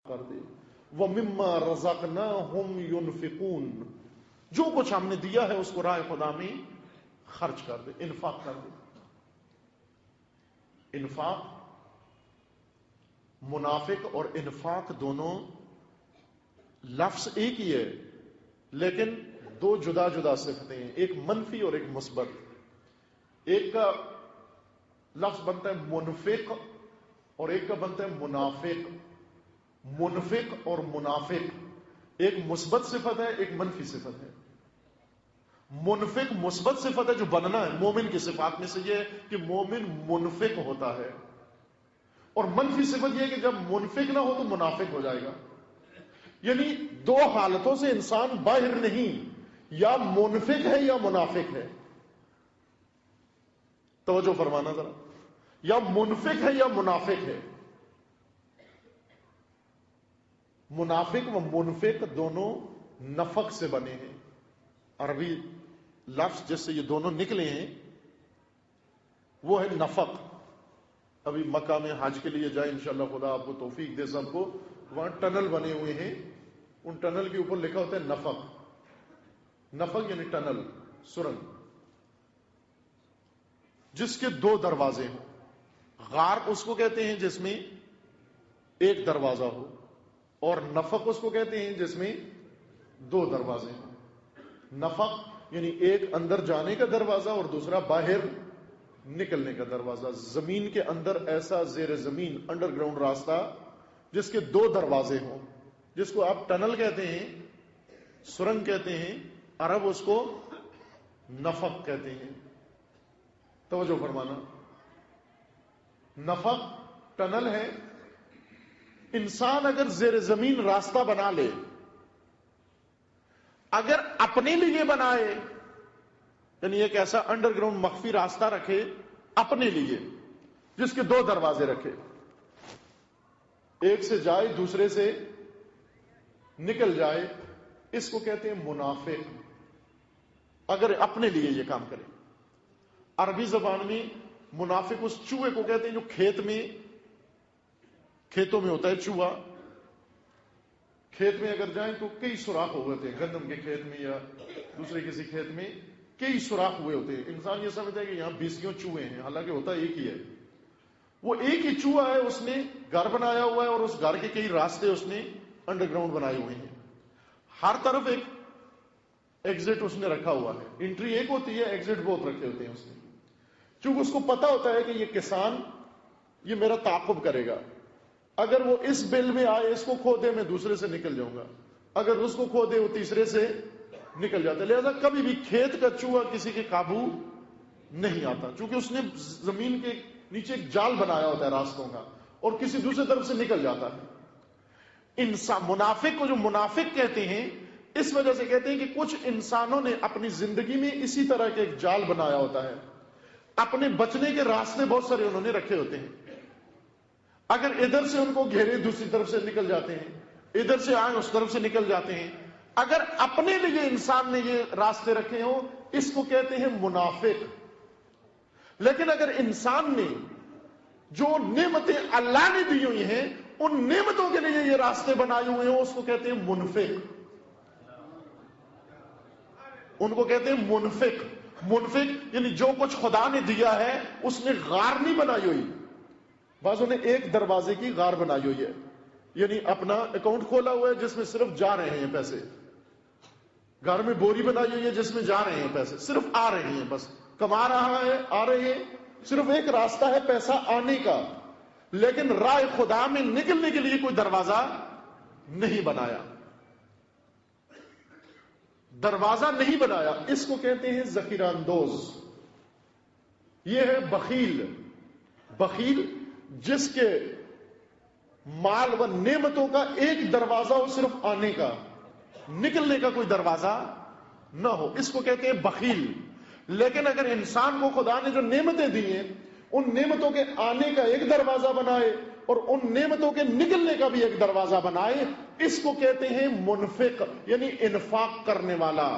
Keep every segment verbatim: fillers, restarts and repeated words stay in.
کر دے. وَمِمَّا رَزَقْنَاهُمْ يُنْفِقُونَ, جو کچھ ہم نے دیا ہے اس کو راہ خدا میں خرچ کر دے, انفاق کر دے. انفاق, منافق اور انفاق دونوں لفظ ایک ہی ہے لیکن دو جدا جدا صفتیں ہیں, ایک منفی اور ایک مثبت. ایک کا لفظ بنتا ہے منفق اور ایک کا بنتا ہے منافق. منفق اور منافق ایک مثبت صفت ہے, ایک منفی صفت ہے. منفق مثبت صفت ہے جو بننا ہے, مومن کی صفات میں سے یہ ہے کہ مومن منفق ہوتا ہے, اور منفی صفت یہ ہے کہ جب منفق نہ ہو تو منافق ہو جائے گا. یعنی دو حالتوں سے انسان باہر نہیں, یا منفق ہے یا منافق ہے. توجہ فرمانا ذرا, یا منفق ہے یا منافق ہے. منافق و منفق دونوں نفق سے بنے ہیں. عربی لفظ جس سے یہ دونوں نکلے ہیں وہ ہے نفق. ابھی مکہ میں حج کے لیے جائیں انشاءاللہ, خدا آپ کو توفیق دے سب کو. وہاں ٹنل بنے ہوئے ہیں, ان ٹنل کے اوپر لکھا ہوتا ہے نفق. نفق یعنی ٹنل, سرنگ, جس کے دو دروازے ہوں. غار اس کو کہتے ہیں جس میں ایک دروازہ ہو, اور نفق اس کو کہتے ہیں جس میں دو دروازے ہوں. نفق یعنی ایک اندر جانے کا دروازہ اور دوسرا باہر نکلنے کا دروازہ. زمین کے اندر ایسا زیر زمین انڈر گراؤنڈ راستہ جس کے دو دروازے ہوں, جس کو آپ ٹنل کہتے ہیں, سرنگ کہتے ہیں, عرب اس کو نفق کہتے ہیں. توجہ فرمانا, نفق ٹنل ہے. انسان اگر زیر زمین راستہ بنا لے, اگر اپنے لیے بنائے, یعنی ایک ایسا انڈر گراؤنڈ مخفی راستہ رکھے اپنے لیے جس کے دو دروازے رکھے, ایک سے جائے دوسرے سے نکل جائے, اس کو کہتے ہیں منافق. اگر اپنے لیے یہ کام کرے. عربی زبان میں منافق اس چوہے کو کہتے ہیں جو کھیت میں کھیتوں میں ہوتا ہے چوہا. کھیت میں اگر جائیں تو کئی سوراخ ہوئے ہوتے ہیں, گندم کے کھیت میں یا دوسرے کسی کھیت میں کئی سوراخ ہوئے ہوتے ہیں. انسان یہ سمجھتا ہے کہ یہاں بیسیوں چوہے ہیں, حالانکہ ہوتا ایک ہی ہے. وہ ایک ہی چوہا ہے, اس نے گھر بنایا ہوا ہے اور اس گھر کے کئی راستے اس نے انڈر گراؤنڈ بنائے ہوئے ہیں. ہر طرف ایک ایگزٹ اس نے رکھا ہوا ہے. انٹری ایک ہوتی ہے, ایگزٹ بہت رکھے ہوتے ہیں اس نے. چونکہ اس کو پتا ہوتا ہے کہ یہ کسان یہ میرا تعاقب کرے گا, اگر وہ اس بل میں آئے اس کو کھو دے میں دوسرے سے نکل جاؤں گا, اگر اس کو کھو دے وہ تیسرے سے نکل جاتا ہے. لہذا کبھی بھی کھیت کا چوہا کسی کے قابو نہیں آتا, چونکہ اس نے زمین کے نیچے ایک جال بنایا ہوتا ہے راستوں کا, اور کسی دوسرے طرف سے نکل جاتا ہے. انسان منافق کو جو منافق کہتے ہیں اس وجہ سے کہتے ہیں کہ کچھ انسانوں نے اپنی زندگی میں اسی طرح کے ایک جال بنایا ہوتا ہے. اپنے بچنے کے راستے بہت سارے انہوں نے رکھے ہوتے ہیں. اگر ادھر سے ان کو گھیرے دوسری طرف سے نکل جاتے ہیں, ادھر سے آئیں اس طرف سے نکل جاتے ہیں. اگر اپنے لیے انسان نے یہ راستے رکھے ہوں اس کو کہتے ہیں منافق. لیکن اگر انسان نے جو نعمتیں اللہ نے دی ہوئی ہیں ان نعمتوں کے لیے یہ راستے بنائے ہوئے ہوں اس کو کہتے ہیں منفق. ان کو کہتے ہیں منفق. منفق یعنی جو کچھ خدا نے دیا ہے اس نے غار نہیں بنائی ہوئی. بعضوں نے ایک دروازے کی غار بنائی ہوئی ہے, یعنی اپنا اکاؤنٹ کھولا ہوا ہے جس میں صرف جا رہے ہیں پیسے. گھر میں بوری بنائی ہوئی ہے جس میں جا رہے ہیں پیسے, صرف آ رہے ہیں, بس کما رہا ہے, آ رہے ہیں. صرف ایک راستہ ہے پیسہ آنے کا, لیکن راہ خدا میں نکلنے کے لیے کوئی دروازہ نہیں بنایا. دروازہ نہیں بنایا, اس کو کہتے ہیں ذخیرہ اندوز. یہ ہے بخیل. بخیل جس کے مال و نعمتوں کا ایک دروازہ ہو, صرف آنے کا, نکلنے کا کوئی دروازہ نہ ہو, اس کو کہتے ہیں بخیل. لیکن اگر انسان کو خدا نے جو نعمتیں دی ہیں ان نعمتوں کے آنے کا ایک دروازہ بنائے اور ان نعمتوں کے نکلنے کا بھی ایک دروازہ بنائے, اس کو کہتے ہیں منفق, یعنی انفاق کرنے والا.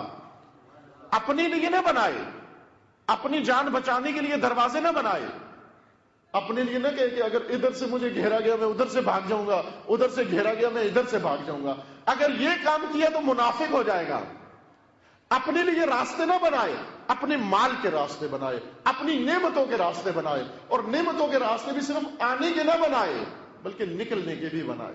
اپنے لیے نہ بنائے, اپنی جان بچانے کے لیے دروازے نہ بنائے, اپنے لیے نہ کہے کہ اگر ادھر سے مجھے گھیرا گیا میں ادھر سے بھاگ جاؤں گا، ادھر سے گھیرا گیا میں ادھر سے بھاگ جاؤں گا. اگر یہ کام کیا تو منافق ہو جائے گا. اپنے لیے راستے نہ بنائے، اپنے مال کے راستے بنائے، اپنی نعمتوں کے راستے بنائے، اور نعمتوں کے راستے بھی صرف آنے کے نہ بنائے بلکہ نکلنے کے بھی بنائے.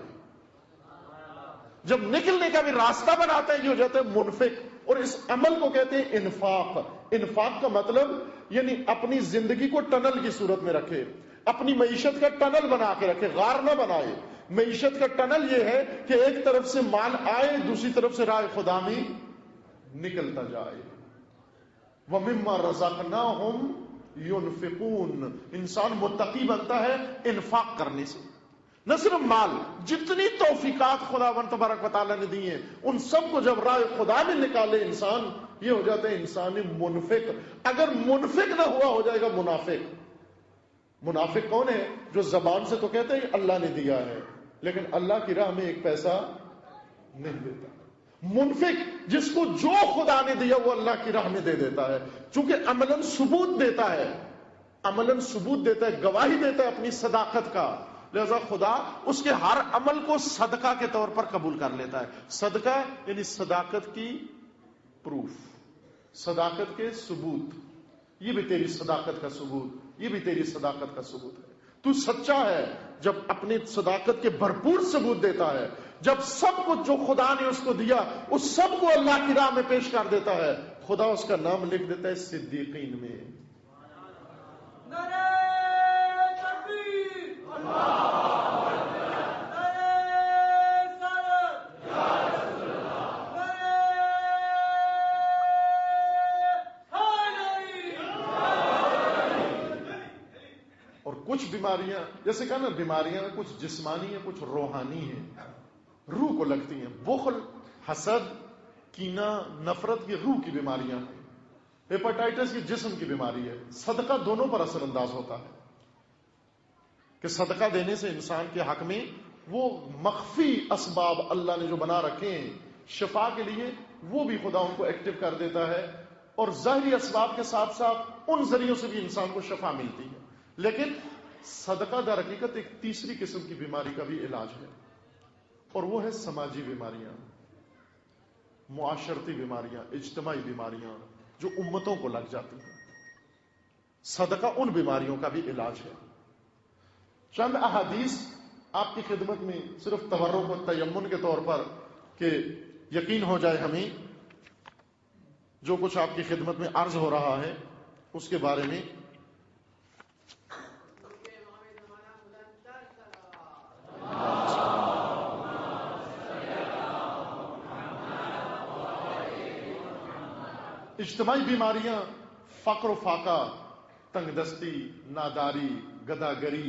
جب نکلنے کا بھی راستہ بناتے ہیں یہ ہو جاتا ہے منفق. اور اس عمل کو کہتے ہیں انفاق. انفاق کا مطلب یعنی اپنی زندگی کو ٹنل کی صورت میں رکھے، اپنی معیشت کا ٹنل بنا کے رکھے، غار نہ بنائے. معیشت کا ٹنل یہ ہے کہ ایک طرف سے مال آئے، دوسری طرف سے راہ خدا میں نکلتا جائے. وَمِمَّا رَزَقْنَاهُمْ يُنْفِقُونَ. انسان متقی بنتا ہے انفاق کرنے سے. نہ صرف مال، جتنی توفیقات خداوند تبارک و تعالیٰ نے دی ہیں ان سب کو جب راہ خدا میں نکالے انسان، یہ ہو جاتا ہے انسان منفق. اگر منفق نہ ہوا ہو جائے گا منافق. منافق کون ہے؟ جو زبان سے تو کہتے ہیں اللہ نے دیا ہے لیکن اللہ کی راہ میں ایک پیسہ نہیں دیتا. منفق جس کو جو خدا نے دیا وہ اللہ کی راہ میں دے دیتا ہے، چونکہ عملاً ثبوت دیتا ہے، عملاً ثبوت دیتا ہے، گواہی دیتا ہے اپنی صداقت کا. لہذا خدا اس کے ہر عمل کو صدقہ کے طور پر قبول کر لیتا ہے. صدقہ یعنی صداقت کی پروف، صداقت کے ثبوت. یہ بھی تیری صداقت کا ثبوت، یہ بھی تیری صداقت کا ثبوت ہے. تو سچا ہے جب اپنی صداقت کے بھرپور ثبوت دیتا ہے، جب سب کچھ جو خدا نے اس کو دیا اس سب کو اللہ کی راہ میں پیش کر دیتا ہے، خدا اس کا نام لکھ دیتا ہے صدیقین میں. اور کچھ بیماریاں جیسے کہا نا، بیماریاں کچھ جسمانی ہیں کچھ روحانی ہیں، روح کو لگتی ہیں. بخل، حسد، کینہ، نفرت کی روح کی بیماریاں ہیں. ہیپاٹائٹس یہ جسم کی بیماری ہے. صدقہ دونوں پر اثر انداز ہوتا ہے کہ صدقہ دینے سے انسان کے حق میں وہ مخفی اسباب اللہ نے جو بنا رکھے ہیں شفا کے لیے، وہ بھی خدا ان کو ایکٹیو کر دیتا ہے، اور ظاہری اسباب کے ساتھ ساتھ ان ذریعوں سے بھی انسان کو شفا ملتی ہے. لیکن صدقہ در حقیقت ایک تیسری قسم کی بیماری کا بھی علاج ہے، اور وہ ہے سماجی بیماریاں، معاشرتی بیماریاں، اجتماعی بیماریاں جو امتوں کو لگ جاتی ہیں. صدقہ ان بیماریوں کا بھی علاج ہے. چند احادیث آپ کی خدمت میں صرف تبرک و تیمن کے طور پر کہ یقین ہو جائے ہمیں جو کچھ آپ کی خدمت میں عرض ہو رہا ہے اس کے بارے میں. اجتماعی بیماریاں فقر و فاقہ، تنگ دستی، ناداری، گداگری،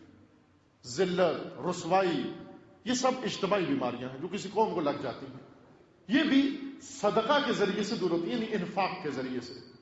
ذلت، رسوائی، یہ سب اجتماعی بیماریاں ہیں جو کسی قوم کو لگ جاتی ہیں. یہ بھی صدقہ کے ذریعے سے دور ہوتی ہیں، یعنی انفاق کے ذریعے سے.